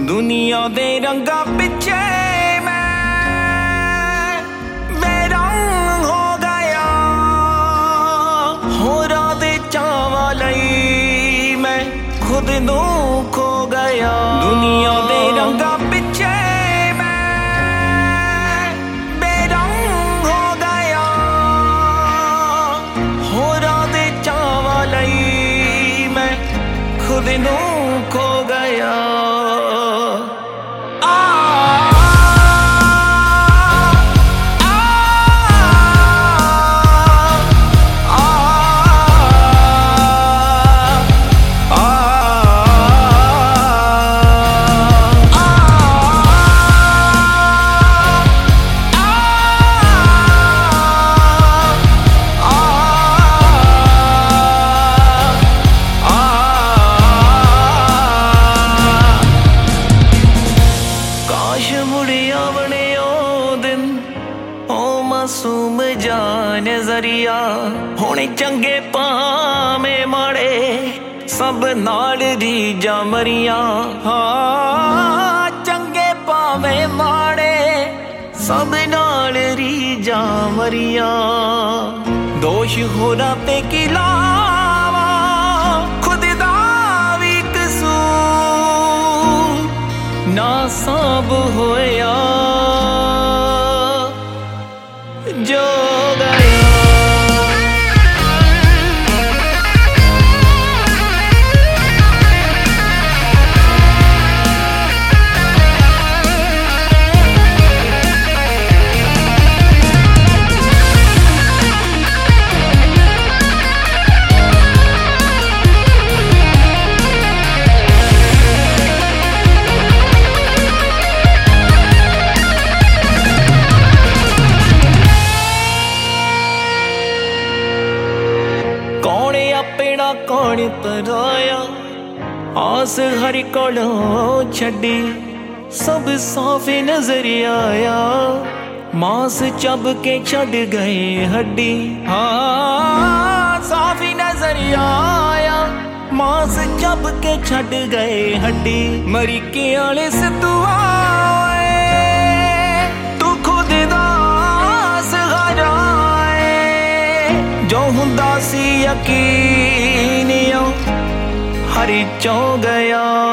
ਦੁਨੀਆ ਦੇ ਰੰਗਾਂ ਪਿੱਛੇ ਮੈਂ ਬੇਰੰਗ ਹੋ ਗਿਆ, ਹੋਰਾਂ ਦੇ ਚਾਵਾਂ ਲਈ ਮੈਂ ਖੁਦ ਨੂੰ ਖੋ ਗਿਆ। ਦੁਨੀਆ ਦੇ ਰੰਗਾਂ ਪਿੱਛੇ ਮੈਂ ਬੇਰੰਗ ਹੋ ਗਿਆ, ਹੋਰਾਂ ਦੇ ਚਾਵਾਂ ਲਈ ਮੈਂ ਖੁਦ ਨੂੰ ਖੋ ਗਿਆ। ਮਾਸੂਮ ਜਾ ਨਜ਼ਰੀਆ ਹੁਣ ਚੰਗੇ ਭਾਵੇਂ ਮਾੜੇ ਸਭ ਨਾਲ ਰੀਝਾਂ ਮਰੀਆਂ। ਹਾਂ ਚੰਗੇ ਭਾਵੇਂ ਮਾੜੇ ਸਭ ਨਾਲ ਰੀਝਾਂ ਮਰੀਆਂ। ਦੋਸ਼ ਹੋਰਾਂ ਤੇ ਕੀ ਲਾਵਾਂ, ਖੁਦ ਦਾ ਵੀ ਕਸੂਰ ਨਾ ਸਾਬ ਹੋਇਆ ਜੋ ਗਇਆ। ਆਪਣਾ ਕੌਣ ਪਰਾਇਆ, ਆਸ ਹਰ ਕੋਲੋਂ ਛੱਡੀ ਸਭ ਸਾਫ਼ ਨਜ਼ਰ ਆਇਆ। ਮਾਸ ਚੱਬ ਕੇ ਛੱਡ ਗਏ ਹੱਡੀ, ਹਾਂ ਸਾਫ਼ ਨਜ਼ਰ ਆਇਆ। ਮਾਸ ਚੱਬ ਕੇ ਛੱਡ ਗਏ ਹੱਡੀ। ਮਰੀਕੇ ਵਾਲੇ ਸਤੂਆ ਤੂੰ ਖੁਦ ਦਾ ਸਹਾਰਾ ਜੋ ਹੁੰਦਾ ਸੀ ਯਕੀਨ ਹਰ ਚੋਂ ਗਿਆ।